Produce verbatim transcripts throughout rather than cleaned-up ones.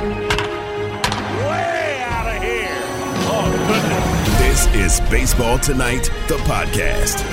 Way out of here. Oh, goodness. This is Baseball Tonight, the podcast.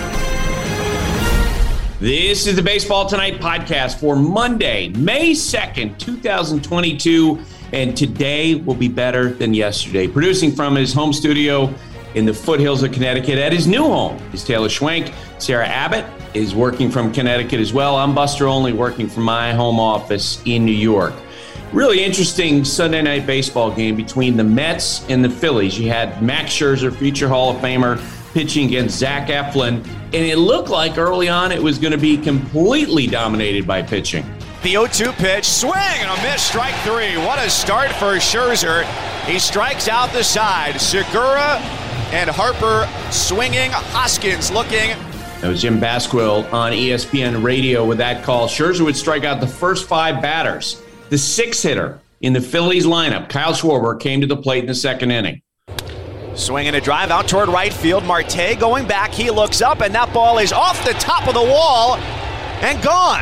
This is the Baseball Tonight podcast for Monday, May second, twenty twenty-two. And today will be better than yesterday. Producing from his home studio in the foothills of Connecticut at his new home is Taylor Schwenk. Sarah Abbott is working from Connecticut as well. I'm Buster Olney, working from my home office in New York. Really interesting Sunday night baseball game between the Mets and the Phillies. You had Max Scherzer, future Hall of Famer, pitching against Zach Eflin, and it looked like early on it was going to be completely dominated by pitching. The oh two pitch, swing and a miss, strike three. What a start for Scherzer. He strikes out the side. Segura and Harper swinging. Hoskins looking. That was Jim Basquill on E S P N radio with that call. Scherzer would strike out the first five batters. The sixth hitter in the Phillies lineup, Kyle Schwarber, came to the plate in the second inning. Swinging a drive out toward right field. Marte going back. He looks up, and that ball is off the top of the wall and gone.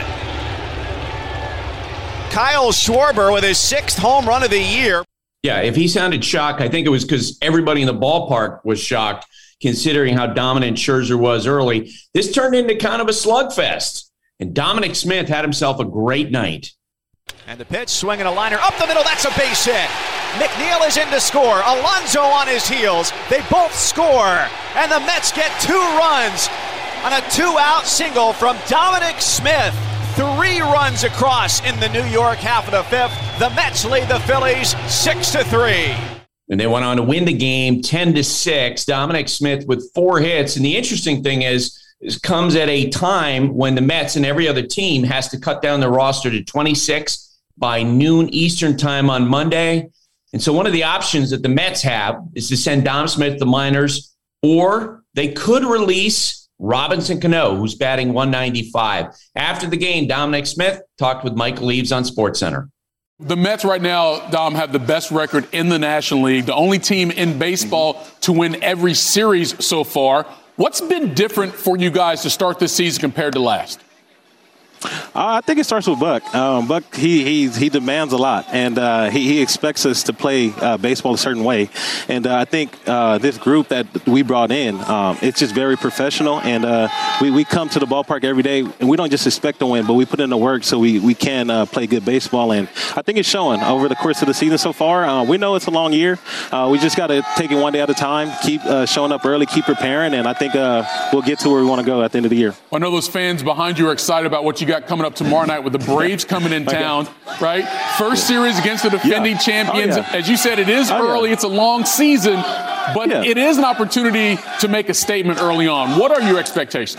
Kyle Schwarber with his sixth home run of the year. Yeah, if he sounded shocked, I think it was because everybody in the ballpark was shocked, considering how dominant Scherzer was early. This turned into kind of a slugfest, and Dominic Smith had himself a great night. And the pitch, swinging a liner up the middle. That's a base hit. McNeil is in to score. Alonso on his heels. They both score. And the Mets get two runs on a two-out single from Dominic Smith. Three runs across in the New York half of the fifth. The Mets lead the Phillies six to three. And they went on to win the game ten to six. Dominic Smith with four hits. And the interesting thing is, this comes at a time when the Mets and every other team has to cut down their roster to twenty-six by noon Eastern time on Monday. And so one of the options that the Mets have is to send Dom Smith to the minors, or they could release Robinson Cano, who's batting one ninety-five. After the game, Dominic Smith talked with Michael Eaves on SportsCenter. The Mets right now, Dom, have the best record in the National League, the only team in baseball to win every series so far. What's been different for you guys to start this season compared to last? Uh, I think it starts with Buck. Um, Buck, he he he demands a lot, and uh, he, he expects us to play uh, baseball a certain way. And uh, I think uh, this group that we brought in, um, it's just very professional. And uh, we, we come to the ballpark every day, and we don't just expect to win, but we put in the work so we, we can uh, play good baseball. And I think it's showing over the course of the season so far. Uh, we know it's a long year. Uh, we just got to take it one day at a time, keep uh, showing up early, keep preparing, and I think uh, we'll get to where we want to go at the end of the year. I know those fans behind you are excited about what you got coming up tomorrow night with the Braves coming in town, right? First series against the defending yeah. champions. Oh, yeah. As you said, it is oh, early. Yeah. It's a long season, but yeah. it is an opportunity to make a statement early on. What are your expectations?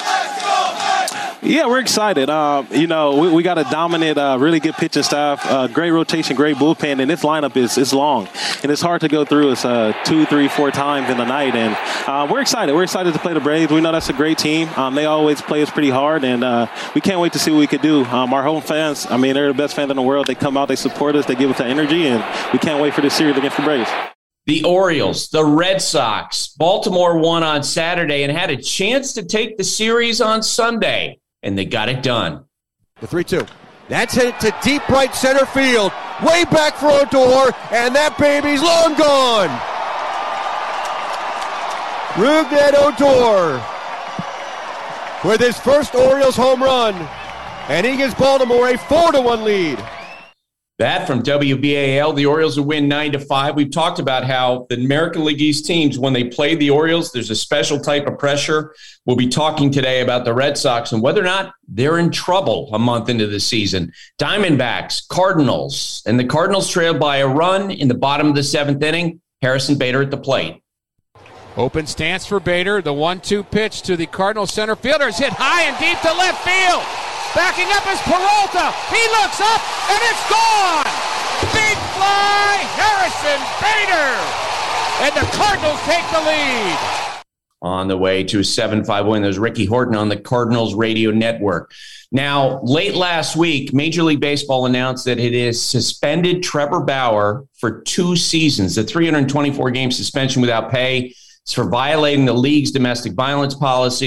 Yeah, we're excited. Uh, you know, we, we got a dominant, uh, really good pitching staff, uh, great rotation, great bullpen, and this lineup is is long, and it's hard to go through us uh, two, three, four times in the night. And uh, we're excited. We're excited to play the Braves. We know that's a great team. Um, they always play us pretty hard, and uh, we can't wait to see what we could do. Um, our home fans, I mean, they're the best fans in the world. They come out, they support us, they give us that energy, and we can't wait for this series against the Braves. The Orioles, the Red Sox, Baltimore won on Saturday and had a chance to take the series on Sunday. And they got it done. The three two. That's hit to deep right center field. Way back for Odor, and that baby's long gone. Rougned Odor with his first Orioles home run. And he gives Baltimore a four to one lead. That from W B A L. The Orioles will win nine to five. We've talked about how the American League East teams, when they play the Orioles, there's a special type of pressure. We'll be talking today about the Red Sox and whether or not they're in trouble a month into the season. Diamondbacks, Cardinals, and the Cardinals trailed by a run in the bottom of the seventh inning. Harrison Bader at the plate. Open stance for Bader. The one two pitch to the Cardinals center fielder is hit high and deep to left field. Backing up is Peralta. He looks up, and it's gone! Big fly, Harrison Bader! And the Cardinals take the lead. On the way to a seven five win. There's Ricky Horton on the Cardinals radio network. Now, late last week, Major League Baseball announced that it has suspended Trevor Bauer for two seasons, a three hundred twenty-four game suspension without pay. It's for violating the league's domestic violence policy.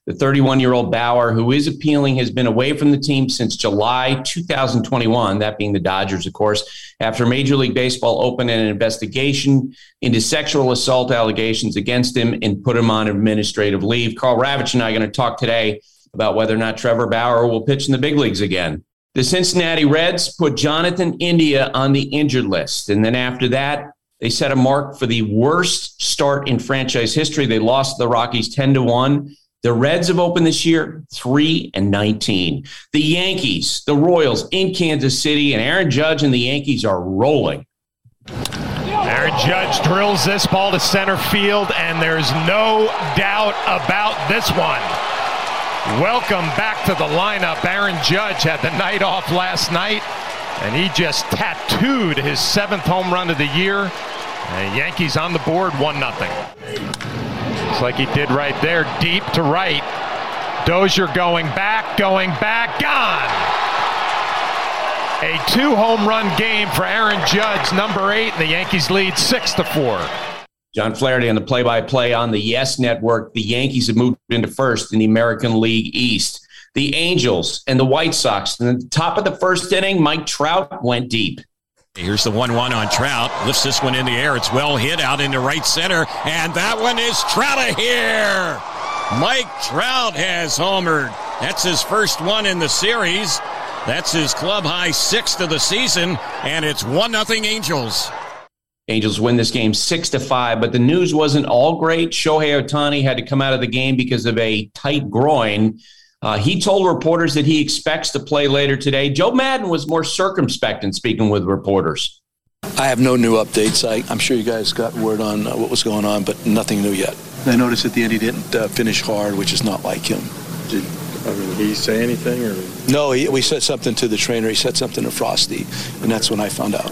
The thirty-one-year-old Bauer, who is appealing, has been away from the team since July two thousand twenty-one, that being the Dodgers, of course, after Major League Baseball opened an investigation into sexual assault allegations against him and put him on administrative leave. Karl Ravech and I are going to talk today about whether or not Trevor Bauer will pitch in the big leagues again. The Cincinnati Reds put Jonathan India on the injured list, and then after that, they set a mark for the worst start in franchise history. They lost the Rockies ten to one. The Reds have opened this year three and nineteen. The Yankees, the Royals in Kansas City, and Aaron Judge and the Yankees are rolling. Aaron Judge drills this ball to center field, and there's no doubt about this one. Welcome back to the lineup. Aaron Judge had the night off last night, and he just tattooed his seventh home run of the year. And Yankees on the board, one nothing. Just like he did right there, deep to right. Dozier going back, going back, gone. A two home run game for Aaron Judge, number eight, and the Yankees lead six to four. John Flaherty on the play-by-play on the Yes Network. The Yankees have moved into first in the American League East. The Angels and the White Sox. And at the top of the first inning, Mike Trout went deep. Here's the one one on Trout. Lifts this one in the air. It's well hit out into right center. And that one is Trout of here. Mike Trout has homered. That's his first one in the series. That's his club high sixth of the season. And it's one nothing Angels. Angels win this game six to five, but the news wasn't all great. Shohei Ohtani had to come out of the game because of a tight groin. Uh, he told reporters that he expects to play later today. Joe Madden was more circumspect in speaking with reporters. I have no new updates. I, I'm sure you guys got word on uh, what was going on, but nothing new yet. I noticed at the end he didn't uh, finish hard, which is not like him. Did I mean, he say anything? Or? No, he, we said something to the trainer. He said something to Frosty, and that's when I found out.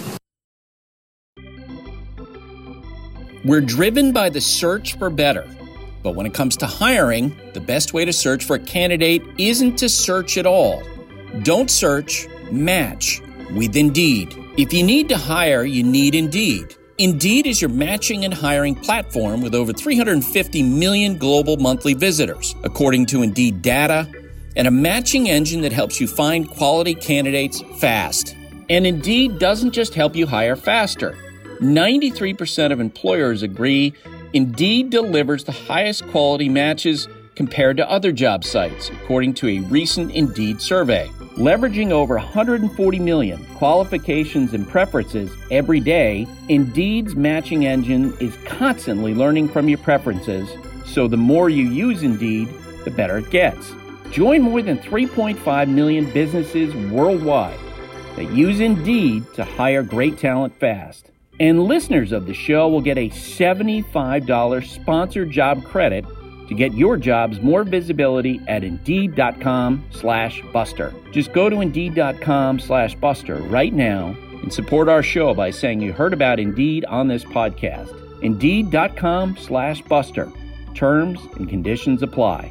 We're driven by the search for better. But when it comes to hiring, the best way to search for a candidate isn't to search at all. Don't search, match with Indeed. If you need to hire, you need Indeed. Indeed is your matching and hiring platform with over three hundred fifty million global monthly visitors, according to Indeed data, and a matching engine that helps you find quality candidates fast. And Indeed doesn't just help you hire faster. ninety-three percent of employers agree Indeed delivers the highest quality matches compared to other job sites, according to a recent Indeed survey. Leveraging over one hundred forty million qualifications and preferences every day, Indeed's matching engine is constantly learning from your preferences, so the more you use Indeed, the better it gets. Join more than three point five million businesses worldwide that use Indeed to hire great talent fast. And listeners of the show will get a seventy-five dollars sponsored job credit to get your jobs more visibility at Indeed.com slash Buster. Just go to Indeed.com slash Buster right now and support our show by saying you heard about Indeed on this podcast. Indeed.com slash Buster. Terms and conditions apply.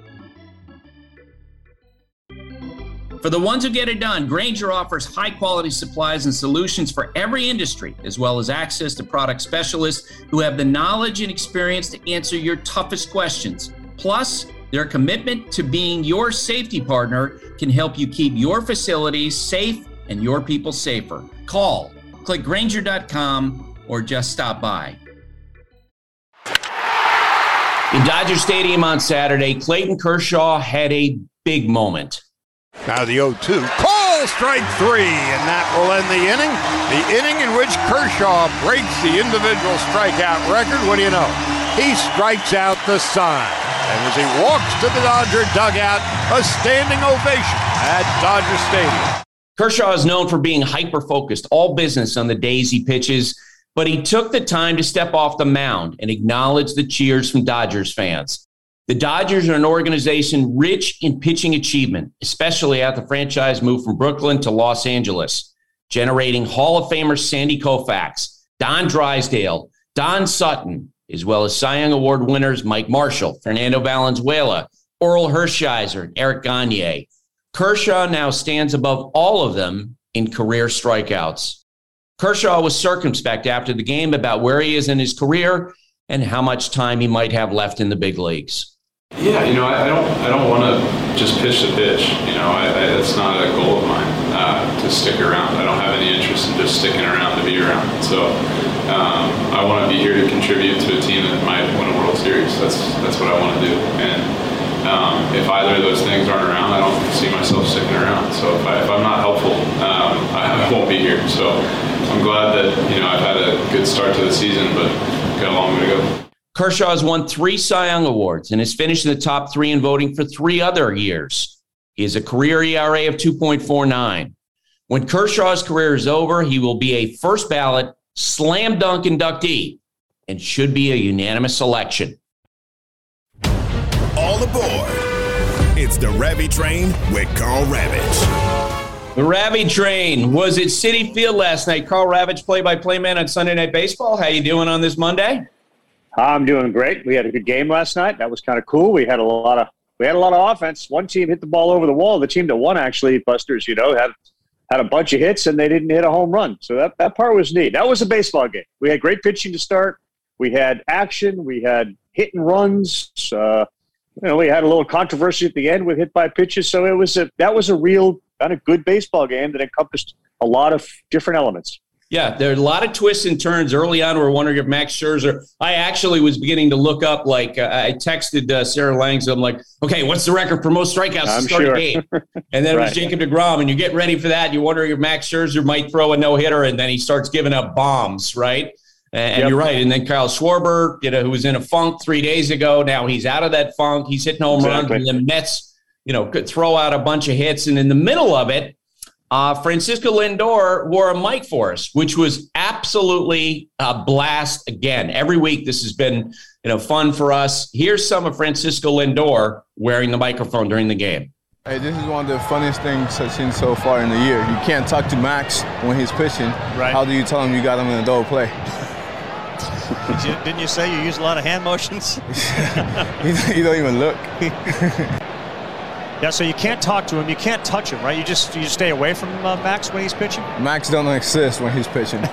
For the ones who get it done, Grainger offers high-quality supplies and solutions for every industry, as well as access to product specialists who have the knowledge and experience to answer your toughest questions. Plus, their commitment to being your safety partner can help you keep your facilities safe and your people safer. Call, click Grainger dot com, or just stop by. In Dodger Stadium on Saturday, Clayton Kershaw had a big moment. Now the oh two. Call strike three, and that will end the inning. The inning in which Kershaw breaks the individual strikeout record. What do you know? He strikes out the sign. And as he walks to the Dodger dugout, a standing ovation at Dodger Stadium. Kershaw is known for being hyper-focused, all business on the days he pitches, but he took the time to step off the mound and acknowledge the cheers from Dodgers fans. The Dodgers are an organization rich in pitching achievement, especially after the franchise moved from Brooklyn to Los Angeles, generating Hall of Famers Sandy Koufax, Don Drysdale, Don Sutton, as well as Cy Young Award winners Mike Marshall, Fernando Valenzuela, Orel Hershiser, and Eric Gagne. Kershaw now stands above all of them in career strikeouts. Kershaw was circumspect after the game about where he is in his career and how much time he might have left in the big leagues. Yeah, you know, I, I don't, I don't want to just pitch the pitch. You know, I, I, that's not a goal of mine uh, to stick around. I don't have any interest in just sticking around to be around. So um, I want to be here to contribute to a team that might win a World Series. That's that's what I want to do. And um, if either of those things aren't around, I don't see myself sticking around. So if, I, if I'm not helpful, um, I, I won't be here. So I'm glad that you know I've had a good start to the season, but got a long way to go. Kershaw has won three Cy Young Awards and has finished in the top three in voting for three other years. He has a career E R A of two point four nine. When Kershaw's career is over, he will be a first ballot slam dunk inductee and should be a unanimous selection. All aboard. It's the Ravi Train with Carl Ravitch. The Ravi Train was at Citi Field last night. Carl Ravitch, play-by-play man on Sunday Night Baseball. How you doing on this Monday? I'm doing great. We had a good game last night. That was kind of cool. We had a lot of we had a lot of offense. One team hit the ball over the wall. The team that won, actually, Busters, you know, had had a bunch of hits and they didn't hit a home run. So that, that part was neat. That was a baseball game. We had great pitching to start. We had action. We had hit and runs. Uh, you know, we had a little controversy at the end with hit by pitches. So it was a that was a real kind of good baseball game that encompassed a lot of different elements. Yeah, there are a lot of twists and turns early on. We're wondering if Max Scherzer, I actually was beginning to look up, like uh, I texted uh, Sarah Langs. I'm like, okay, what's the record for most strikeouts I'm to start sure. a game? And then it Right. was Jacob deGrom, and you get ready for that. You're wondering if Max Scherzer might throw a no-hitter, and then he starts giving up bombs, right? And Yep. you're right. And then Kyle Schwarber, you know, who was in a funk three days ago, now he's out of that funk. He's hitting home runs, Exactly. and the Mets, you know, could throw out a bunch of hits. And in the middle of it, Uh, Francisco Lindor wore a mic for us, which was absolutely a blast. Again, every week this has been, you know, fun for us. Here's some of Francisco Lindor wearing the microphone during the game. Hey, this is one of the funniest things I've seen so far in the year. You can't talk to Max when he's pitching. Right. How do you tell him you got him in a double play? Did you, didn't you say you use a lot of hand motions? He don't even look. Yeah, so you can't talk to him, you can't touch him, right? You just you just stay away from uh, Max when he's pitching? Max don't exist when he's pitching.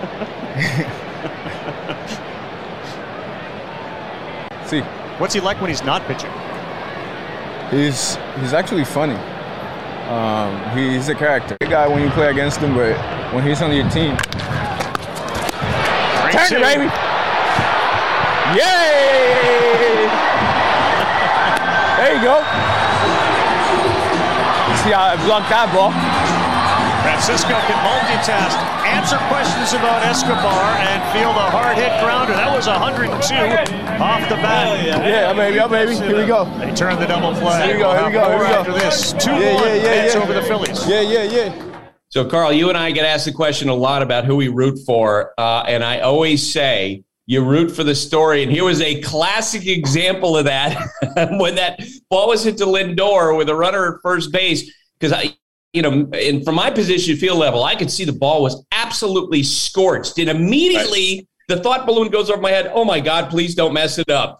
See. What's he like when he's not pitching? He's he's actually funny. Um, he's a character. The guy when you play against him, but when he's on your team. Turn it, baby! Yay! There you go. See how I blocked that ball? Francisco can multitask, answer questions about Escobar, and field a hard hit grounder. That was one oh two off the bat. Yeah, baby, yeah, baby. Here we go. They turned the double play. Here we go, here we go, here we go. After this, two one yeah, yeah, yeah, Mets yeah. over the Phillies. Yeah, yeah, yeah. So, Carl, you and I get asked the question a lot about who we root for, uh, and I always say you root for the story. And here was a classic example of that when that ball was hit to Lindor with a runner at first base. Because I, you know, and from my position field level, I could see the ball was absolutely scorched. And immediately right. the thought balloon goes over my head. Oh my God, please don't mess it up.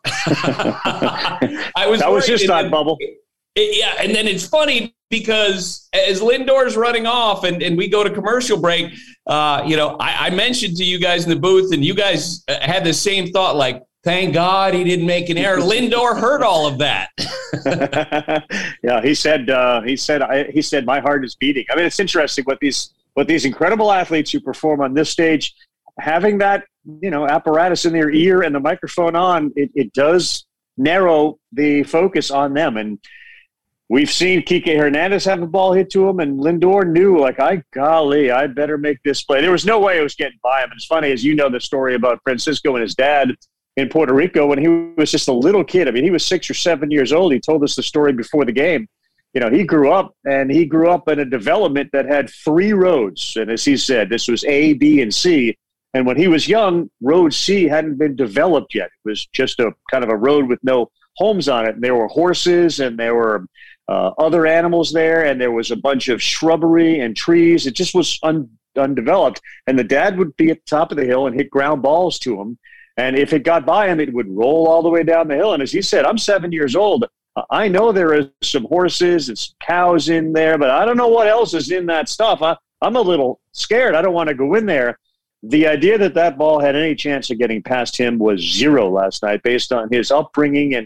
I was that was just on bubble. It, yeah, and then it's funny because as Lindor's running off and, and we go to commercial break, uh, you know, I, I mentioned to you guys in the booth, and you guys had the same thought, like, thank God he didn't make an error. Lindor heard all of that. Yeah, he said. Uh, he said. I, he said, my heart is beating. I mean, it's interesting what these what these incredible athletes who perform on this stage, having that you know apparatus in their ear and the microphone on, it, it does narrow the focus on them. And we've seen Kike Hernandez have a ball hit to him, and Lindor knew, like, I golly, I better make this play. There was no way it was getting by him. And it's funny, as you know, the story about Francisco and his dad in Puerto Rico when he was just a little kid. I mean, he was six or seven years old. He told us the story before the game. You know, he grew up, and he grew up in a development that had three roads. And as he said, this was A, B, and C. And when he was young, Road C hadn't been developed yet. It was just a kind of a road with no homes on it. And there were horses, and there were uh, other animals there, and there was a bunch of shrubbery and trees. It just was un- undeveloped. And the dad would be at the top of the hill and hit ground balls to him. And if it got by him, it would roll all the way down the hill. And as he said, I'm seven years old. I know there are some horses and some cows in there, but I don't know what else is in that stuff. I, I'm a little scared. I don't want to go in there. The idea that that ball had any chance of getting past him was zero last night based on his upbringing and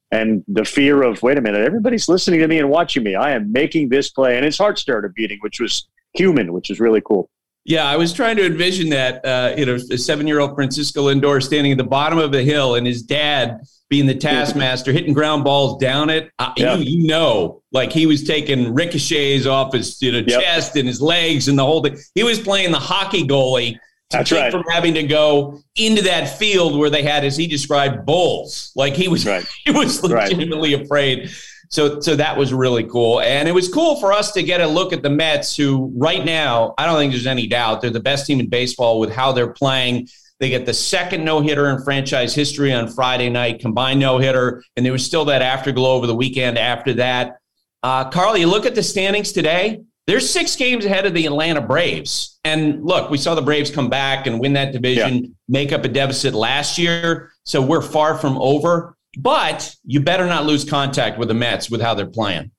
and the fear of, wait a minute, everybody's listening to me and watching me. I am making this play, and his heart started beating, which was human, which is really cool. Yeah, I was trying to envision that, uh, you know, a seven-year-old Francisco Lindor standing at the bottom of the hill and his dad being the taskmaster, hitting ground balls down it. Uh, yeah. you, you know, like he was taking ricochets off his you know, yep. chest and his legs and the whole thing. He was playing the hockey goalie to That's keep right. from having to go into that field where they had, as he described, bulls. Like he was, right. he was legitimately right. afraid. So, so that was really cool. And it was cool for us to get a look at the Mets, who right now, I don't think there's any doubt, they're the best team in baseball with how they're playing. They get the second no-hitter in franchise history on Friday night, combined no-hitter, and there was still that afterglow over the weekend after that. Uh, Carl, you look at the standings today, they're six games ahead of the Atlanta Braves. And look, we saw the Braves come back and win that division, yeah. make up a deficit last year, so we're far from over. But you better not lose contact with the Mets with how they're playing.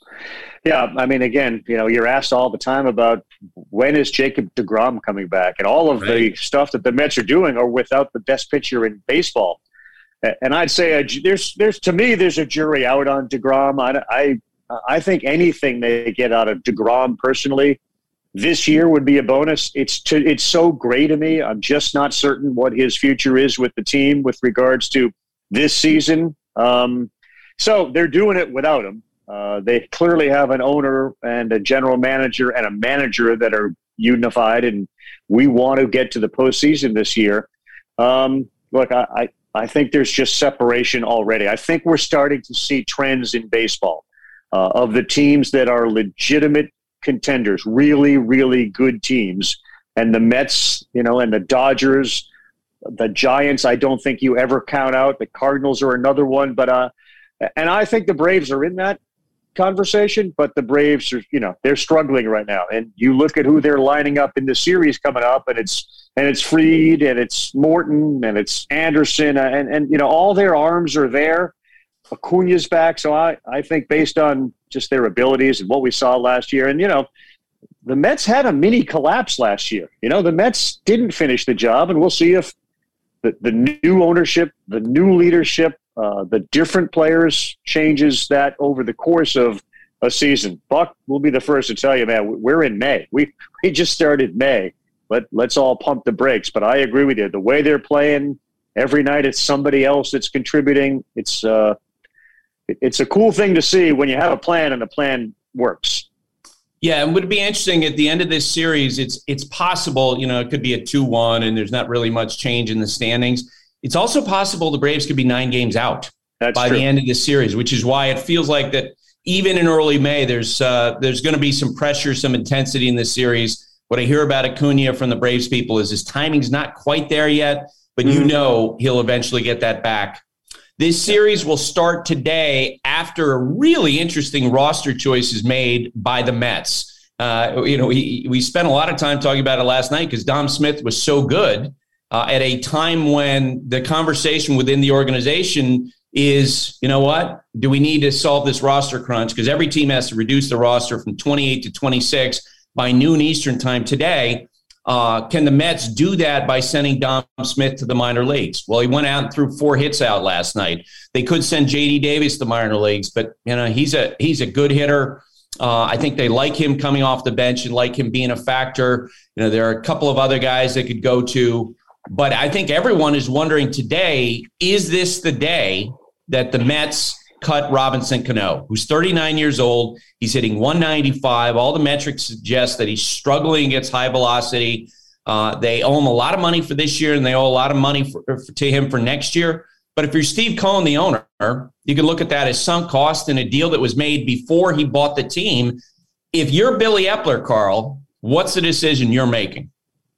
Yeah, I mean, again, you know, you're asked all the time about when is Jacob deGrom coming back, and all of right. the stuff that the Mets are doing are without the best pitcher in baseball. And I'd say a, there's, there's to me, there's a jury out on deGrom. I, I, I think anything they get out of deGrom personally this year would be a bonus. It's to, it's so gray to me. I'm just not certain what his future is with the team with regards to this season. Um, so they're doing it without him. Uh, they clearly have an owner and a general manager and a manager that are unified, and we want to get to the postseason this year. Um, look, I, I, I think there's just separation already. I think we're starting to see trends in baseball uh, of the teams that are legitimate contenders, really, really good teams. And the Mets, you know, and the Dodgers, the Giants, I don't think you ever count out. The Cardinals are another one. But uh, and I think the Braves are in that conversation, but the Braves are, you know, they're struggling right now. And you look at who they're lining up in the series coming up, and it's and it's Fried, and it's Morton, and it's Anderson, and, and you know, all their arms are there. Acuna's back. So I, I think based on just their abilities and what we saw last year, and, you know, the Mets had a mini collapse last year. You know, the Mets didn't finish the job, and we'll see if the, the new ownership, the new leadership, uh, the different players changes that over the course of a season. Buck will be the first to tell you, man, we're in May. We we just started May. Let, let's all pump the brakes. But I agree with you. The way they're playing, every night it's somebody else that's contributing. It's uh, it, it's a cool thing to see when you have a plan and the plan works. Yeah, and would be interesting at the end of this series, it's it's possible, you know, it could be a two one and there's not really much change in the standings. It's also possible the Braves could be nine games out That's by true. the end of this series, which is why it feels like that even in early May, there's uh, there's going to be some pressure, some intensity in this series. What I hear about Acuna from the Braves people is his timing's not quite there yet, but mm-hmm. you know he'll eventually get that back. This series will start today after a really interesting roster choice is made by the Mets. Uh, you know, we, we spent a lot of time talking about it last night because Dom Smith was so good uh, at a time when the conversation within the organization is, you know what, do we need to solve this roster crunch? Because every team has to reduce the roster from twenty-eight to twenty-six by noon Eastern time today. Uh, can the Mets do that by sending Dom Smith to the minor leagues? Well, he went out and threw four hits out last night. They could send J D Davis to the minor leagues, but you know he's a he's a good hitter. Uh, I think they like him coming off the bench and like him being a factor. You know, there are a couple of other guys they could go to, but I think everyone is wondering today: is this the day that the Mets cut Robinson Cano, who's thirty-nine years old? He's hitting one ninety-five. All the metrics suggest that he's struggling against high velocity. Uh, they owe him a lot of money for this year, and they owe a lot of money for, for, to him for next year. But if you're Steve Cohen, the owner, you can look at that as sunk cost in a deal that was made before he bought the team. If you're Billy Epler, Carl, what's the decision you're making?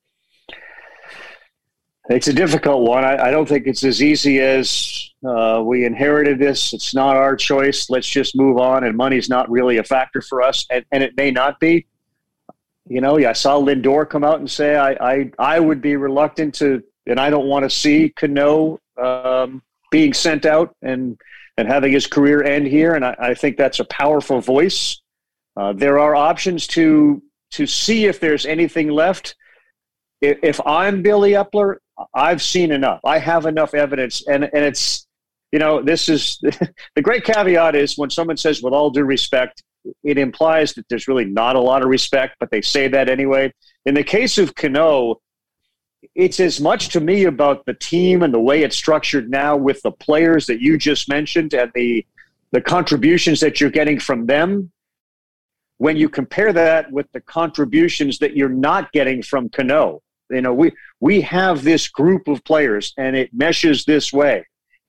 It's a difficult one. I, I don't think it's as easy as uh, we inherited this. It's not our choice. Let's just move on. And money's not really a factor for us. And, and it may not be. You know, I saw Lindor come out and say, I, I, I would be reluctant to, and I don't want to see Cano um, being sent out and, and having his career end here. And I, I think that's a powerful voice. Uh, there are options to, to see if there's anything left. If I'm Billy Epler, I've seen enough. I have enough evidence, and, and it's you know, this is the great caveat is when someone says, with all due respect, it implies that there's really not a lot of respect, but they say that anyway. In the case of Cano, it's as much to me about the team and the way it's structured now with the players that you just mentioned and the the contributions that you're getting from them. When you compare that with the contributions that you're not getting from Cano, you know, we we have this group of players and it meshes this way.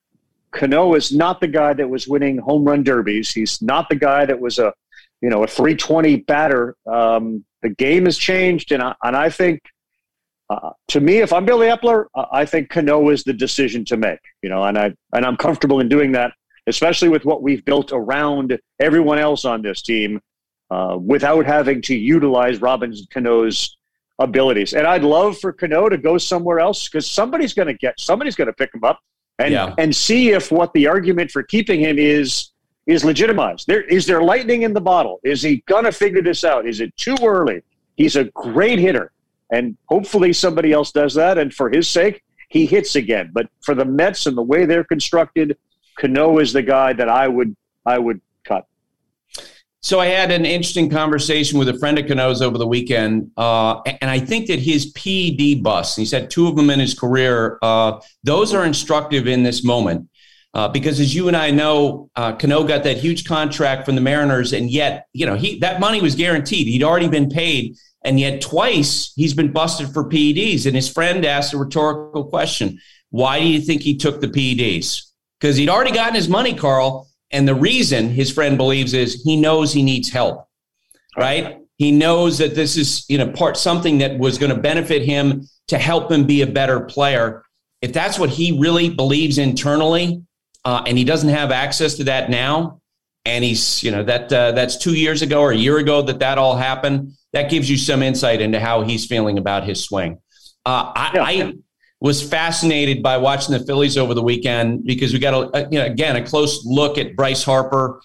Cano is not the guy that was winning home run derbies. He's not the guy that was a, you know, a three twenty batter. Um, the game has changed, and I, and I think, uh, to me, if I'm Billy Epler, uh, I think Cano is the decision to make. You know, and I and I'm comfortable in doing that, especially with what we've built around everyone else on this team, uh, without having to utilize Robinson Cano's abilities. And I'd love for Cano to go somewhere else because somebody's going to get somebody's going to pick him up and yeah. and see if what the argument for keeping him is. is legitimized. There is there lightning in the bottle? Is he gonna figure this out? Is it too early? He's a great hitter, and hopefully somebody else does that. And for his sake, he hits again. But for the Mets and the way they're constructed, Cano is the guy that I would I would cut. So I had an interesting conversation with a friend of Cano's over the weekend, uh, and I think that his P E D busts, he's had two of them in his career, uh, those are instructive in this moment. Uh, because as you and I know, uh, Cano got that huge contract from the Mariners, and yet, you know, he that money was guaranteed. He'd already been paid, and yet twice he's been busted for P E Ds. And his friend asked a rhetorical question: why do you think he took the P E Ds? Because he'd already gotten his money, Carl, and the reason his friend believes is he knows he needs help, right? He knows that this is, you know, part something that was going to benefit him to help him be a better player. If that's what he really believes internally, Uh, and he doesn't have access to that now, and he's, you know, that uh, that's two years ago or a year ago that that all happened. That gives you some insight into how he's feeling about his swing. Uh, I, yeah. I was fascinated by watching the Phillies over the weekend because we got, a, a, you know, again, a close look at Bryce Harper.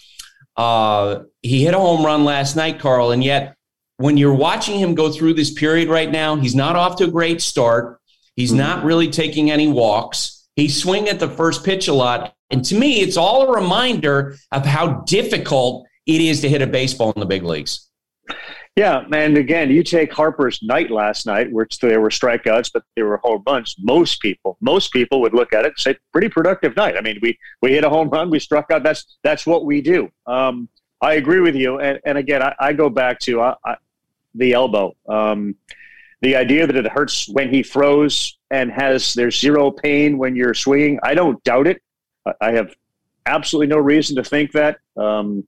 Uh, he hit a home run last night, Carl, and yet when you're watching him go through this period right now, he's not off to a great start. He's mm-hmm. not really taking any walks. He's swinging at the first pitch a lot. And to me, it's all a reminder of how difficult it is to hit a baseball in the big leagues. Yeah, and again, you take Harper's night last night, which there were strikeouts, but there were home runs. Most people, most people would look at it and say, pretty productive night. I mean, we we hit a home run, we struck out. That's that's what we do. Um, I agree with you. And, and again, I, I go back to I, I, the elbow. Um, the idea that it hurts when he throws and has there's zero pain when you're swinging, I don't doubt it. I have absolutely no reason to think that. Um,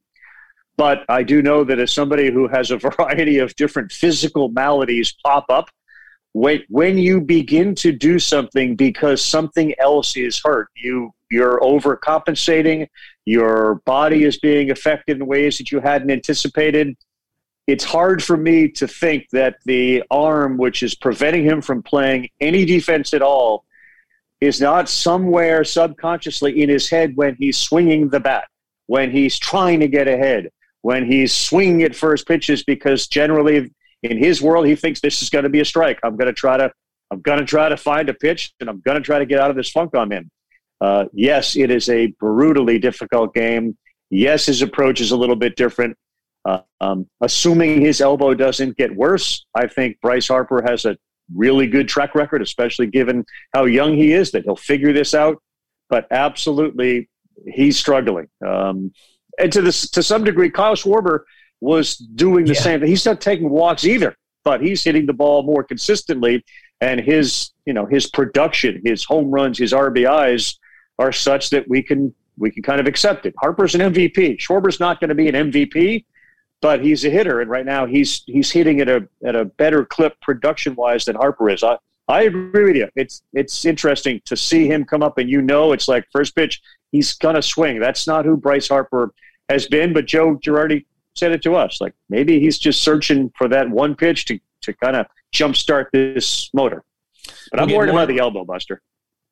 but I do know that as somebody who has a variety of different physical maladies pop up, when, when you begin to do something because something else is hurt, you, you're overcompensating, your body is being affected in ways that you hadn't anticipated. It's hard for me to think that the arm, which is preventing him from playing any defense at all, is not somewhere subconsciously in his head when he's swinging the bat, when he's trying to get ahead, when he's swinging at first pitches, because generally in his world, he thinks this is going to be a strike. I'm going to try to, I'm going to try to find a pitch and I'm going to try to get out of this funk I'm in. Uh, yes, it is a brutally difficult game. Yes, his approach is a little bit different. Uh, um, assuming his elbow doesn't get worse, I think Bryce Harper has a really good track record, especially given how young he is, that he'll figure this out. But absolutely, he's struggling. Um, and to this, to some degree, Kyle Schwarber was doing the yeah. same thing. He's not taking walks either, but he's hitting the ball more consistently. And his, you know, his production, his home runs, his R B Is are such that we can we can kind of accept it. Harper's an M V P. Schwarber's not going to be an M V P, but he's a hitter, and right now he's he's hitting at a at a better clip production wise than Harper is. I, I agree with you. It's it's interesting to see him come up, and you know it's like first pitch, he's gonna swing. That's not who Bryce Harper has been. But Joe Girardi said it to us, like maybe he's just searching for that one pitch to to kind of jumpstart this motor. But we'll I'm worried more- about the elbow, Buster.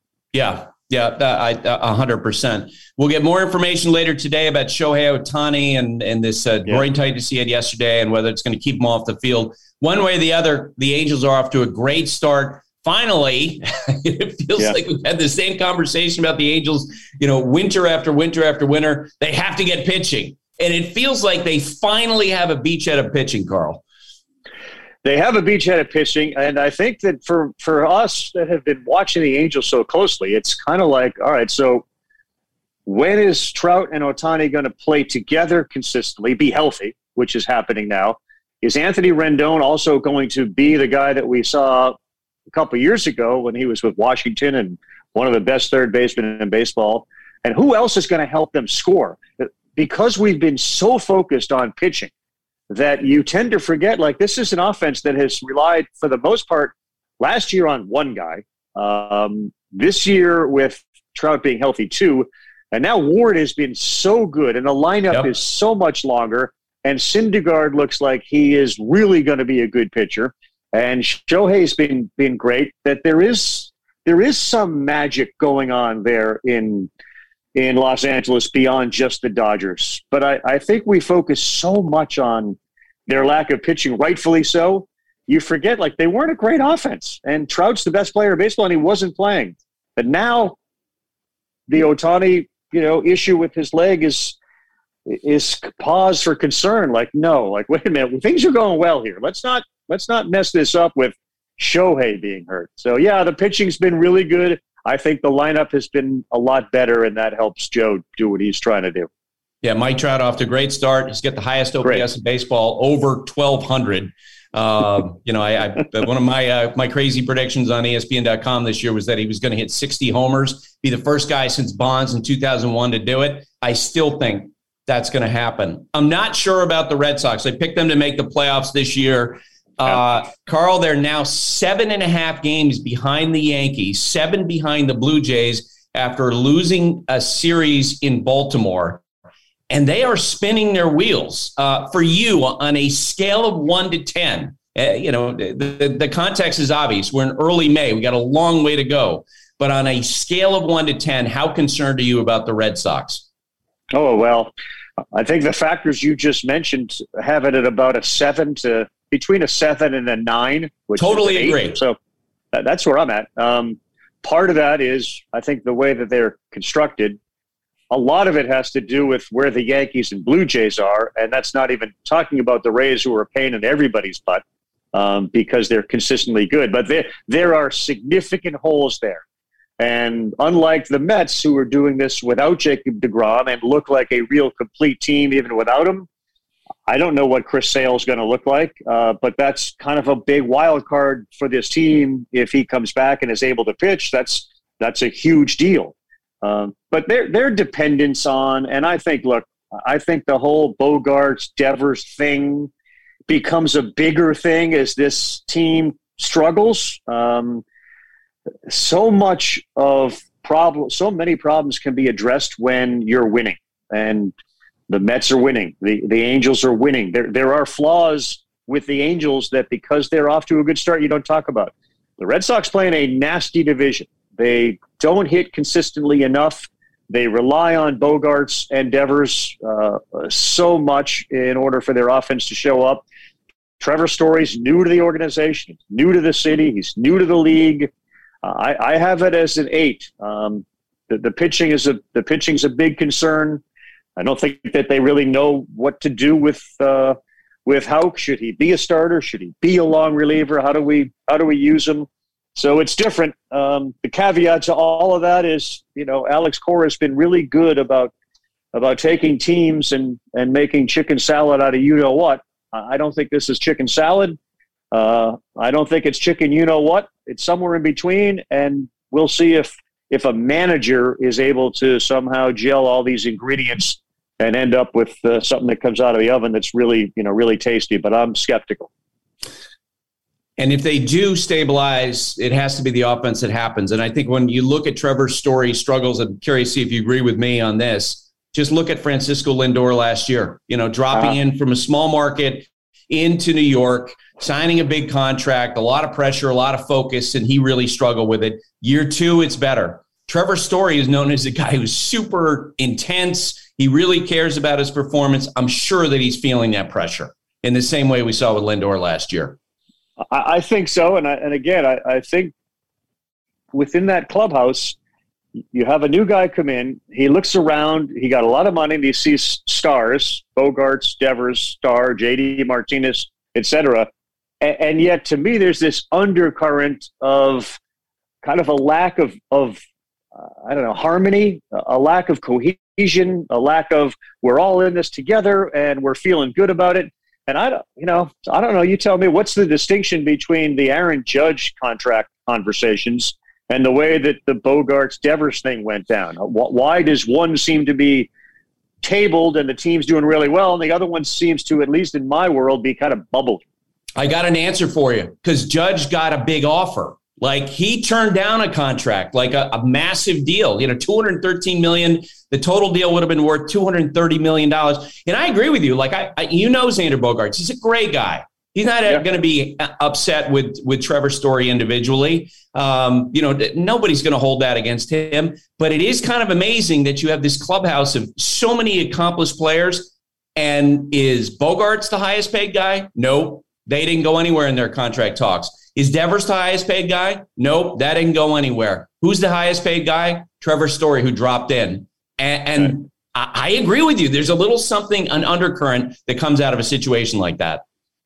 Yeah. Yeah, a hundred percent. We'll get more information later today about Shohei Ohtani and, and this uh, Yeah. groin tightness he had yesterday and whether it's going to keep him off the field. One way or the other, the Angels are off to a great start, finally, it feels yeah. like we've had the same conversation about the Angels, you know, winter after winter after winter. They have to get pitching. And it feels like they finally have a beachhead of pitching, Carl. They have a beachhead of pitching, and I think that for, for us that have been watching the Angels so closely, it's kind of like, all right, so when is Trout and Ohtani going to play together consistently, be healthy, which is happening now? Is Anthony Rendon also going to be the guy that we saw a couple of years ago when he was with Washington and one of the best third basemen in baseball? And who else is going to help them score? Because we've been so focused on pitching that you tend to forget, like, this is an offense that has relied for the most part last year on one guy. Um, this year with Trout being healthy too. And now Ward has been so good and the lineup yep. is so much longer. And Syndergaard looks like he is really going to be a good pitcher. And Shohei's been been great. That there is there is some magic going on there in in Los Angeles beyond just the Dodgers. But I, I think we focus so much on their lack of pitching, rightfully so. You forget, like, they weren't a great offense. And Trout's the best player in baseball, and he wasn't playing. But now the Ohtani, you know, issue with his leg is is pause for concern. Like, no, like, wait a minute, things are going well here. Let's not let's not mess this up with Shohei being hurt. So, yeah, the pitching's been really good. I think the lineup has been a lot better, and that helps Joe do what he's trying to do. Yeah, Mike Trout off to a great start. He's got the highest O P S great. in baseball, over twelve hundred. Uh, you know, I, I one of my uh, my crazy predictions on E S P N dot com this year was that he was going to hit sixty homers, be the first guy since Bonds in two thousand one to do it. I still think that's going to happen. I'm not sure about the Red Sox. I picked them to make the playoffs this year. Uh, Carl, they're now seven and a half games behind the Yankees, seven behind the Blue Jays after losing a series in Baltimore. And they are spinning their wheels. Uh, for you, on a scale of one to ten, uh, you know, the, the context is obvious. We're in early May. We got a long way to go. But on a scale of one to ten, how concerned are you about the Red Sox? Oh, well, I think the factors you just mentioned have it at about a seven to between a seven and a nine. Which totally is agree. So that's where I'm at. Um, part of that is, I think, the way that they're constructed. A lot of it has to do with where the Yankees and Blue Jays are, and that's not even talking about the Rays, who are a pain in everybody's butt um, because they're consistently good. But there, there are significant holes there. And unlike the Mets, who are doing this without Jacob deGrom and look like a real complete team even without him, I don't know what Chris Sale is going to look like, uh, but that's kind of a big wild card for this team. If he comes back and is able to pitch, that's that's a huge deal. Um, but their their dependence on, and I think, look, I think the whole Bogaerts Devers thing becomes a bigger thing as this team struggles. Um, so much of problem, so many problems can be addressed when you're winning, and the Mets are winning. The the Angels are winning. There there are flaws with the Angels that, because they're off to a good start, you don't talk about. The Red Sox play in a nasty division. They don't hit consistently enough. They rely on Bogaerts and Devers uh, so much in order for their offense to show up. Trevor Story's new to the organization, new to the city. He's new to the league. Uh, I, I have it as an eight. Um, the, the pitching is a the pitching's a big concern. I don't think that they really know what to do with uh, with Houck. Should he be a starter? Should he be a long reliever? How do we how do we use him? So it's different. Um, the caveat to all of that is, you know, Alex Cora has been really good about about taking teams and, and making chicken salad out of you-know-what. I don't think this is chicken salad. Uh, I don't think it's chicken you-know-what. It's somewhere in between, and we'll see if if a manager is able to somehow gel all these ingredients and end up with uh, something that comes out of the oven that's really, you know, really tasty. But I'm skeptical. And if they do stabilize, it has to be the offense that happens. And I think when you look at Trevor Story's struggles, I'm curious to see if you agree with me on this. Just look at Francisco Lindor last year, you know, dropping uh-huh. in from a small market into New York, signing a big contract, a lot of pressure, a lot of focus, and he really struggled with it. Year two, it's better. Trevor Story is known as a guy who's super intense. He really cares about his performance. I'm sure that he's feeling that pressure in the same way we saw with Lindor last year. I think so. And I, and again, I, I think within that clubhouse, you have a new guy come in. He looks around. He got a lot of money, and he sees stars: Bogaerts, Devers, Starr, J D Martinez, et cetera. And, and yet, to me, there's this undercurrent of kind of a lack of, of uh, I don't know, harmony, a lack of cohesion, a lack of we're all in this together and we're feeling good about it. And I don't, you know, I don't know. You tell me, what's the distinction between the Aaron Judge contract conversations and the way that the Bogaerts Devers thing went down? Why does one seem to be tabled and the team's doing really well, and the other one seems to, at least in my world, be kind of bubbled? I got an answer for you, because Judge got a big offer. Like, he turned down a contract, like a, a massive deal, you know, two hundred thirteen million dollars. The total deal would have been worth two hundred thirty million dollars. And I agree with you. Like, I, I you know, Xander Bogaerts, he's a great guy. He's not yeah. going to be upset with, with Trevor Story individually. Um, you know, nobody's going to hold that against him. But it is kind of amazing that you have this clubhouse of so many accomplished players. And is Bogaerts the highest paid guy? No, they didn't go anywhere in their contract talks. Is Devers the highest paid guy? Nope, that didn't go anywhere. Who's the highest paid guy? Trevor Story, who dropped in. And, and okay. I, I agree with you. There's a little something, an undercurrent that comes out of a situation like that.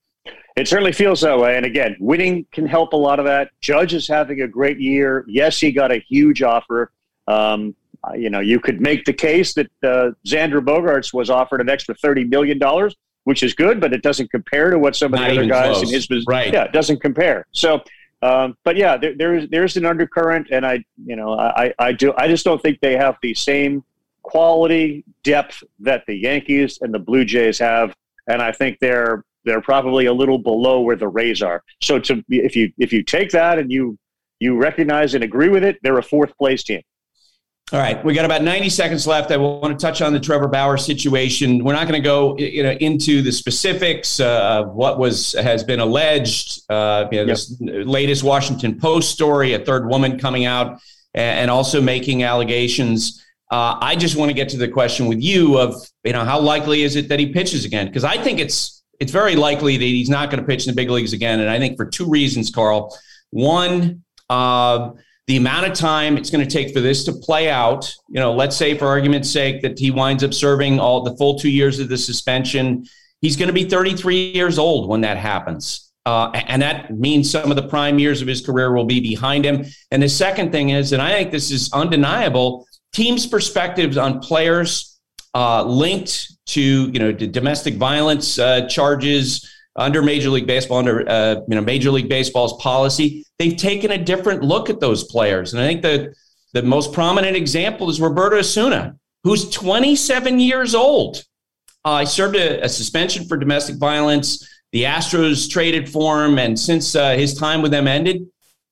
It certainly feels that way. And again, winning can help a lot of that. Judge is having a great year. Yes, he got a huge offer. Um, you know, you could make the case that uh, Xander Bogaerts was offered an extra thirty million dollars, which is good, but it doesn't compare to what some of Not the other guys close. in his business. Right. Yeah, it doesn't compare. So, um, but yeah, there, there's there's an undercurrent, and I, you know, I I do I just don't think they have the same quality depth that the Yankees and the Blue Jays have, and I think they're they're probably a little below where the Rays are. So, to if you if you take that and you you recognize and agree with it, they're a fourth place team. All right, we got about ninety seconds left. I want to touch on the Trevor Bauer situation. We're not going to go, you know, into the specifics uh, of what was has been alleged. Uh, you know, yep. This latest Washington Post story, a third woman coming out and also making allegations. Uh, I just want to get to the question with you of, you know, how likely is it that he pitches again? Because I think it's it's very likely that he's not going to pitch in the big leagues again, and I think for two reasons, Carl. One, uh, the amount of time it's going to take for this to play out. You know, let's say for argument's sake that he winds up serving all the full two years of the suspension. He's going to be thirty-three years old when that happens. Uh, and that means some of the prime years of his career will be behind him. And the second thing is, and I think this is undeniable, teams' perspectives on players uh, linked to, you know, to domestic violence uh, charges under Major League Baseball, under uh, you know Major League Baseball's policy, they've taken a different look at those players. And I think the the most prominent example is Roberto Osuna, who's twenty-seven years old. Uh, he served a, a suspension for domestic violence. The Astros traded for him, and since uh, his time with them ended,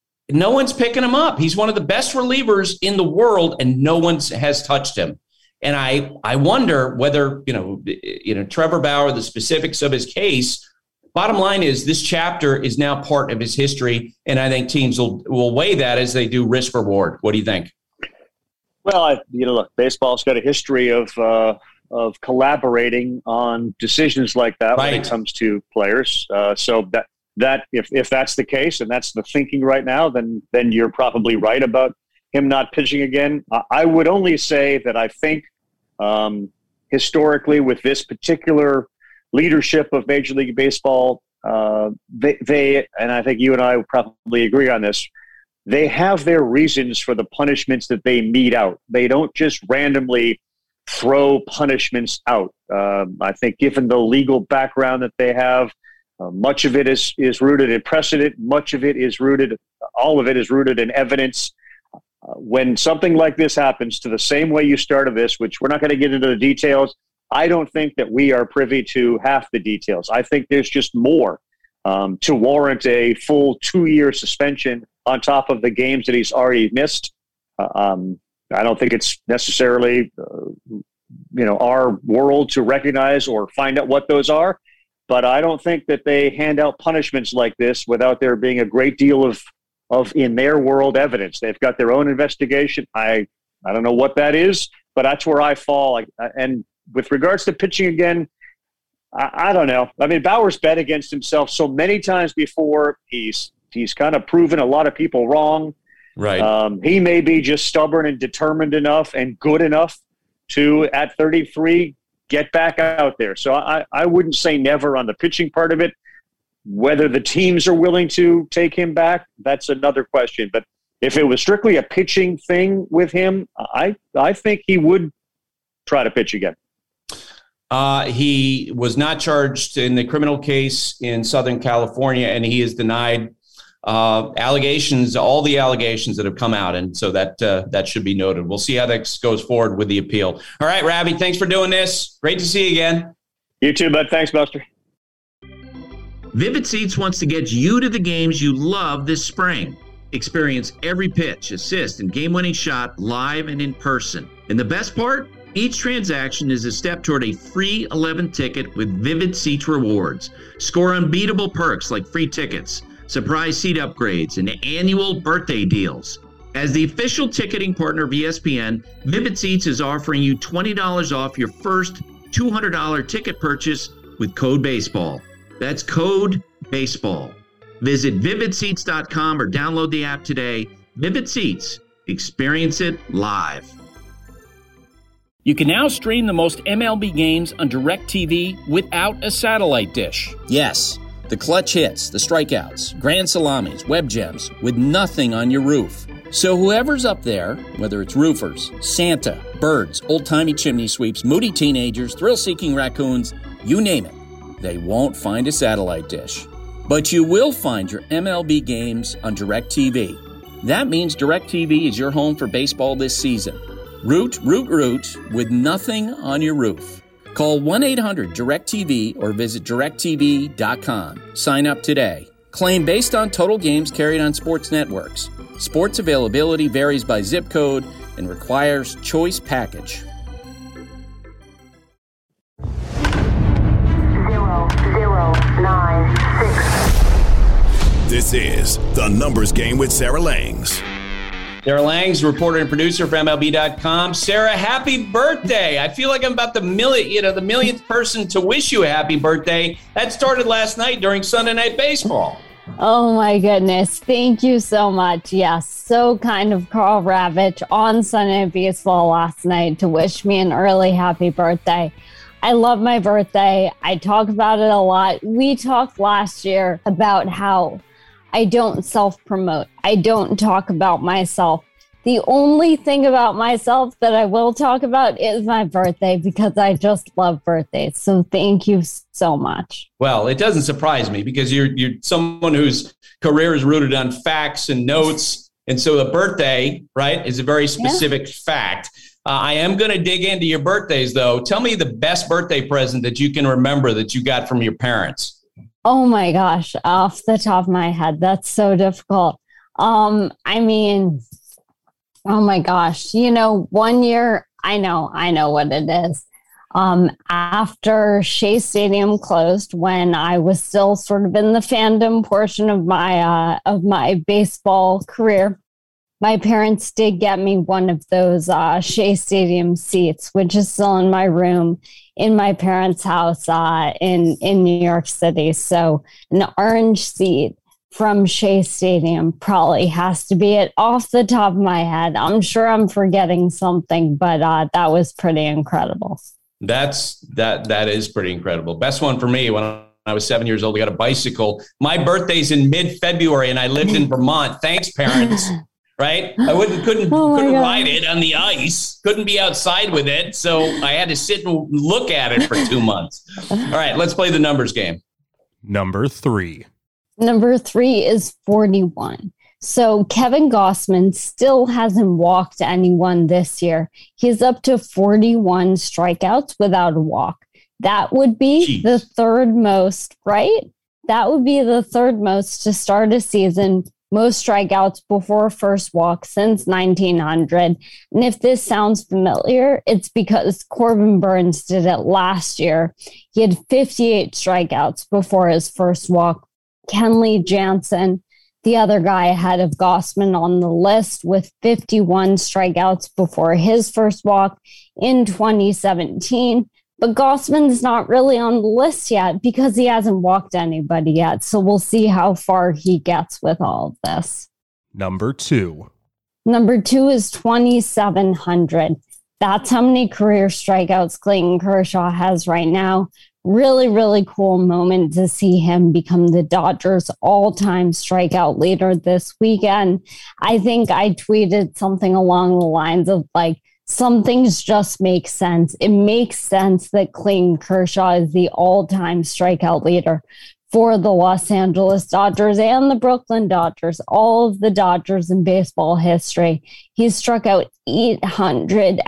no one's picking him up. He's one of the best relievers in the world, and no one has touched him. And I I wonder whether, you know, you know Trevor Bauer, the specifics of his case. Bottom line is this chapter is now part of his history, and I think teams will, will weigh that as they do risk reward. What do you think? Well, I, you know, look, baseball's got a history of uh, of collaborating on decisions like that right. when it comes to players. Uh, so that that if if that's the case and that's the thinking right now, then then you're probably right about him not pitching again. I, I would only say that I think um, historically with this particular leadership of Major League Baseball, uh, they, they, and I think you and I would probably agree on this, they have their reasons for the punishments that they mete out. They don't just randomly throw punishments out. Um, I think given the legal background that they have, uh, much of it is, is rooted in precedent. Much of it is rooted, all of it is rooted in evidence. Uh, when something like this happens, to the same way you started this, which we're not going to get into the details, I don't think that we are privy to half the details. I think there's just more um, to warrant a full two-year suspension on top of the games that he's already missed. Uh, um, I don't think it's necessarily, uh, you know, our world to recognize or find out what those are. But I don't think that they hand out punishments like this without there being a great deal of, of in their world, evidence. They've got their own investigation. I I don't know what that is, but that's where I fall. Like, and with regards to pitching again, I, I don't know. I mean, Bauer's bet against himself so many times before. He's he's kind of proven a lot of people wrong. Right. Um, he may be just stubborn and determined enough and good enough to, at thirty-three, get back out there. So I, I wouldn't say never on the pitching part of it. Whether the teams are willing to take him back, that's another question. But if it was strictly a pitching thing with him, I I think he would try to pitch again. Uh, he was not charged in the criminal case in Southern California, and he has denied uh, allegations, all the allegations that have come out. And so that uh, that should be noted. We'll see how that goes forward with the appeal. All right, Ravi, thanks for doing this. Great to see you again. You too, bud. Thanks, Buster. Vivid Seats wants to get you to the games you love this spring. Experience every pitch, assist, and game-winning shot live and in person. And the best part? Each transaction is a step toward a free eleventh ticket with Vivid Seats rewards. Score unbeatable perks like free tickets, surprise seat upgrades, and annual birthday deals. As the official ticketing partner of E S P N, Vivid Seats is offering you twenty dollars off your first two hundred dollars ticket purchase with code BASEBALL. That's code BASEBALL. Visit vivid seats dot com or download the app today. Vivid Seats. Experience it live. You can now stream the most M L B games on DirecTV without a satellite dish. Yes, the clutch hits, the strikeouts, grand salamis, web gems, with nothing on your roof. So whoever's up there, whether it's roofers, Santa, birds, old-timey chimney sweeps, moody teenagers, thrill-seeking raccoons, you name it, they won't find a satellite dish. But you will find your M L B games on DirecTV. That means DirecTV is your home for baseball this season. Root, root, root with nothing on your roof. Call one eight hundred direct T V or visit direct T V dot com. Sign up today. Claim based on total games carried on sports networks. Sports availability varies by zip code and requires choice package. Zero, zero, nine, six. This is The Numbers Game with Sarah Langs. Sarah Langs, reporter and producer for M L B dot com. Sarah, happy birthday. I feel like I'm about the million, you know, the millionth person to wish you a happy birthday. That started last night during Sunday Night Baseball. Oh, my goodness. Thank you so much. Yes, so kind of Karl Ravech on Sunday Night Baseball last night to wish me an early happy birthday. I love my birthday. I talk about it a lot. We talked last year about how I don't self-promote. I don't talk about myself. The only thing about myself that I will talk about is my birthday because I just love birthdays. So thank you so much. Well, it doesn't surprise me because you're you're someone whose career is rooted on facts and notes. And so a birthday, right, is a very specific yeah. fact. Uh, I am going to dig into your birthdays, though. Tell me the best birthday present that you can remember that you got from your parents. Oh my gosh, off the top of my head, that's so difficult. Um, I mean, oh my gosh, you know, one year, I know, I know what it is. Um, after Shea Stadium closed, when I was still sort of in the fandom portion of my uh, of my baseball career, my parents did get me one of those uh, Shea Stadium seats, which is still in my room in my parents' house uh, in, in New York City. So an orange seat from Shea Stadium probably has to be it off the top of my head. I'm sure I'm forgetting something, but uh, that was pretty incredible. That's that that is pretty incredible. Best one for me when I was seven years old, I got a bicycle. My birthday's in mid-February and I lived in Vermont. Thanks, parents. Right? I wouldn't couldn't oh couldn't God. ride it on the ice. Couldn't be outside with it. So I had to sit and look at it for two months. All right, let's play the numbers game. Number three. Number three is forty-one. So Kevin Gausman still hasn't walked anyone this year. He's up to forty-one strikeouts without a walk. That would be Jeez. the third most, right? That would be the third most to start a season. Most strikeouts before first walk since nineteen hundred. And if this sounds familiar, it's because Corbin Burns did it last year. He had fifty-eight strikeouts before his first walk. Kenley Jansen, the other guy ahead of Gausman on the list with fifty-one strikeouts before his first walk in twenty seventeen. But Gausman's not really on the list yet because he hasn't walked anybody yet. So we'll see how far he gets with all of this. Number two. Number two is twenty-seven hundred. That's how many career strikeouts Clayton Kershaw has right now. Really, really cool moment to see him become the Dodgers' all-time strikeout leader this weekend. I think I tweeted something along the lines of like, some things just make sense. It makes sense that Clayton Kershaw is the all-time strikeout leader for the Los Angeles Dodgers and the Brooklyn Dodgers, all of the Dodgers in baseball history. He's struck out eight hundred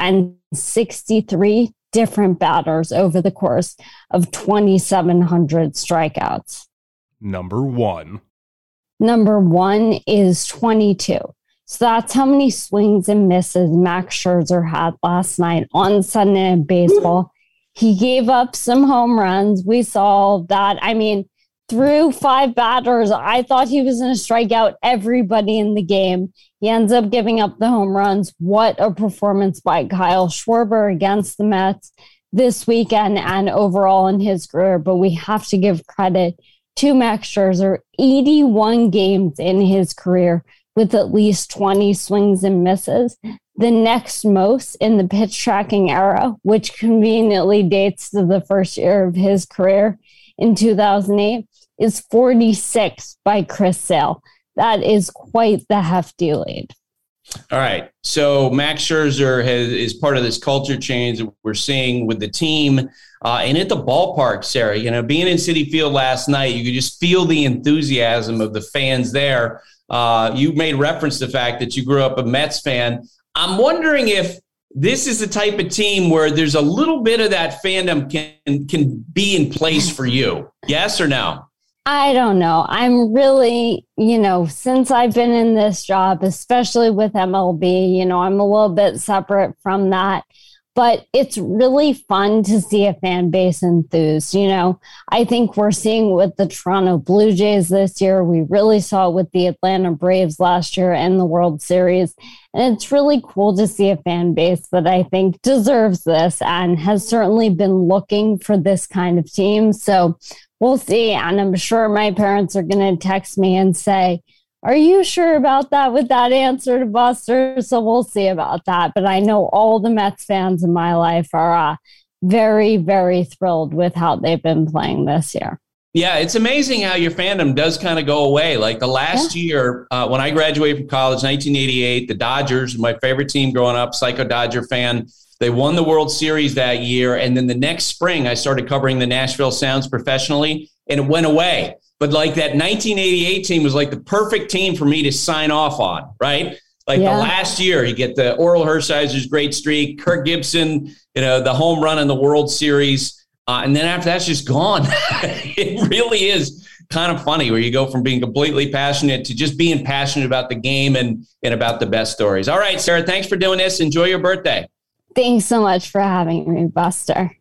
sixty-three different batters over the course of twenty-seven hundred strikeouts. Number one. Number one is twenty-two. So that's how many swings and misses Max Scherzer had last night on Sunday Night Baseball. He gave up some home runs. We saw that. I mean, through five batters, I thought he was going to strike out everybody in the game. He ends up giving up the home runs. What a performance by Kyle Schwarber against the Mets this weekend and overall in his career. But we have to give credit to Max Scherzer. eighty-one games in his career with at least twenty swings and misses. The next most in the pitch tracking era, which conveniently dates to the first year of his career in two thousand eight, is forty-six by Chris Sale. That is quite the hefty lead. All right. So Max Scherzer has, is part of this culture change that we're seeing with the team. Uh, and at the ballpark, Sarah, you know, being in Citi Field last night, you could just feel the enthusiasm of the fans there. Uh, you made reference to the fact that you grew up a Mets fan. I'm wondering if this is the type of team where there's a little bit of that fandom can can be in place for you. Yes or no? I don't know. I'm really, you know, since I've been in this job, especially with M L B, you know, I'm a little bit separate from that. But it's really fun to see a fan base enthused. You know, I think we're seeing with the Toronto Blue Jays this year. We really saw it with the Atlanta Braves last year in the World Series. And it's really cool to see a fan base that I think deserves this and has certainly been looking for this kind of team. So we'll see. And I'm sure my parents are going to text me and say, are you sure about that with that answer to Buster? So we'll see about that. But I know all the Mets fans in my life are uh, very, very thrilled with how they've been playing this year. Yeah, it's amazing how your fandom does kind of go away. Like the last yeah. year, uh, when I graduated from college, nineteen eighty-eight, the Dodgers, my favorite team growing up, psycho Dodger fan, they won the World Series that year. And then the next spring, I started covering the Nashville Sounds professionally, and it went away. But like that nineteen eighty-eight team was like the perfect team for me to sign off on, right? Like yeah. the last year, you get the Oral Hershiser's great streak, Kirk Gibson, you know, the home run in the World Series. Uh, and then after that's just gone. It really is kind of funny where you go from being completely passionate to just being passionate about the game and, and about the best stories. All right, Sarah, thanks for doing this. Enjoy your birthday. Thanks so much for having me, Buster.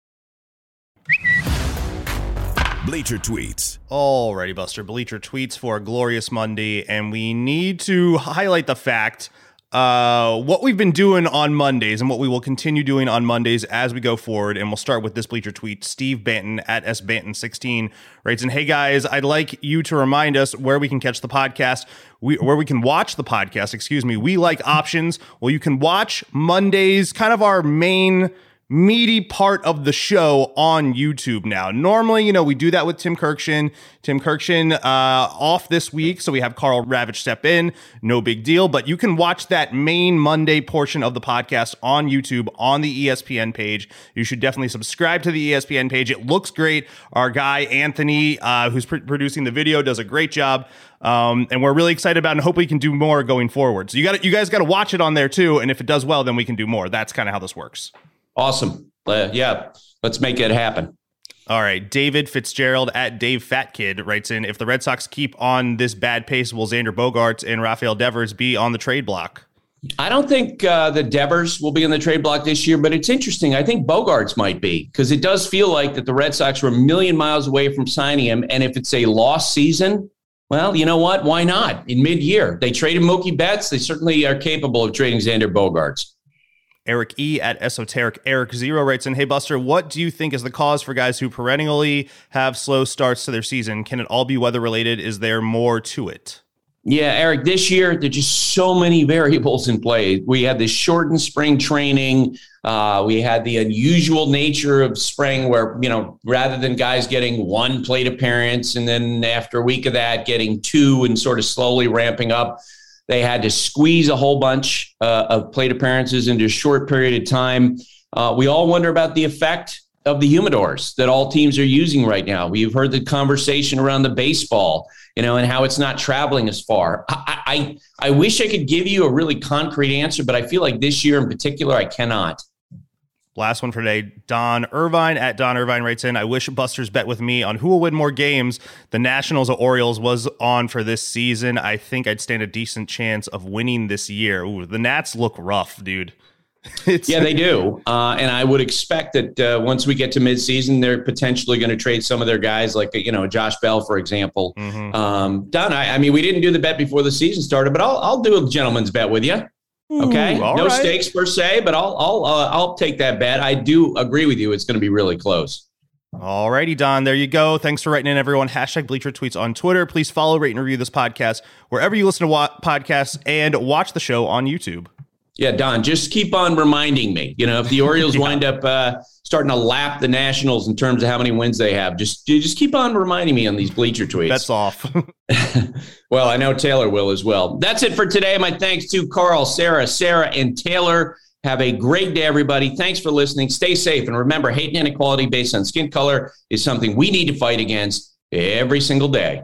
Bleacher Tweets. Alrighty, Buster. Bleacher Tweets for a glorious Monday, and we need to highlight the fact uh, what we've been doing on Mondays and what we will continue doing on Mondays as we go forward. And we'll start with this Bleacher Tweet. Steve Banton at S Banton sixteen writes in, "Hey guys, I'd like you to remind us where we can catch the podcast. We, where we can watch the podcast, excuse me. We like options. Well, you can watch Mondays, kind of our main meaty part of the show on YouTube now. Normally, you know, we do that with Tim Kirkshin. Tim Kirkshin uh, off this week, so we have Karl Ravech step in. No big deal, but you can watch that main Monday portion of the podcast on YouTube on the E S P N page. You should definitely subscribe to the E S P N page. It looks great. Our guy, Anthony, uh, who's pr- producing the video, does a great job. Um, and we're really excited about it, and hope we can do more going forward. So you got you guys got to watch it on there too, and if it does well, then we can do more. That's kind of how this works. Awesome. Uh, yeah, let's make it happen. All right. David Fitzgerald at Dave Fat Kid writes in, if the Red Sox keep on this bad pace, will Xander Bogaerts and Rafael Devers be on the trade block? I don't think uh, the Devers will be in the trade block this year, but it's interesting. I think Bogaerts might be, because it does feel like that the Red Sox were a million miles away from signing him. And if it's a lost season, well, you know what? Why not? In mid-year, they traded Mookie Betts. They certainly are capable of trading Xander Bogaerts. Eric E. at Esoteric Eric Zero writes in, hey, Buster, what do you think is the cause for guys who perennially have slow starts to their season? Can it all be weather-related? Is there more to it? Yeah, Eric, this year, there's just so many variables in play. We had this shortened spring training. Uh, we had the unusual nature of spring where, you know, rather than guys getting one plate appearance and then after a week of that getting two and sort of slowly ramping up, they had to squeeze a whole bunch uh, of plate appearances into a short period of time. Uh, we all wonder about the effect of the humidors that all teams are using right now. We've heard the conversation around the baseball, you know, and how it's not traveling as far. I, I, I wish I could give you a really concrete answer, but I feel like this year in particular, I cannot. Last one for today. Don Irvine at Don Irvine writes in, I wish Buster's bet with me on who will win more games. The Nationals or Orioles was on for this season. I think I'd stand a decent chance of winning this year. Ooh, the Nats look rough, dude. It's yeah, they do. Uh, and I would expect that uh, once we get to midseason, they're potentially going to trade some of their guys like, you know, Josh Bell, for example. Mm-hmm. Um, Don, I, I mean, we didn't do the bet before the season started, but I'll, I'll do a gentleman's bet with you. Okay. Ooh, no right. stakes per se, but I'll, I'll, uh, I'll take that bet. I do agree with you. It's going to be really close. All righty, Don. There you go. Thanks for writing in, everyone. Hashtag Bleacher Tweets on Twitter. Please follow, rate, and review this podcast wherever you listen to wa- podcasts and watch the show on YouTube. Yeah, Don, just keep on reminding me. You know, if the Orioles yeah. wind up uh, starting to lap the Nationals in terms of how many wins they have, just just keep on reminding me on these Bleacher Tweets. That's off. Well, I know Taylor will as well. That's it for today. My thanks to Carl, Sarah, Sarah, and Taylor. Have a great day, everybody. Thanks for listening. Stay safe. And remember, hate and inequality based on skin color is something we need to fight against every single day.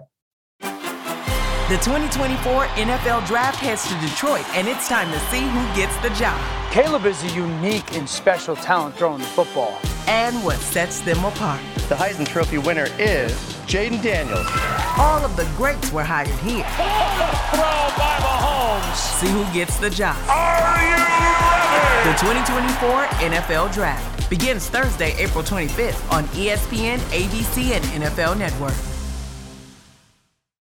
The twenty twenty-four N F L Draft heads to Detroit, and it's time to see who gets the job. Caleb is a unique and special talent throwing the football. And what sets them apart. The Heisman Trophy winner is Jaden Daniels. All of the greats were hired here. Throw by Mahomes. See who gets the job. Are you ready? The twenty twenty-four N F L Draft begins Thursday, April twenty-fifth on E S P N, A B C, and N F L Network.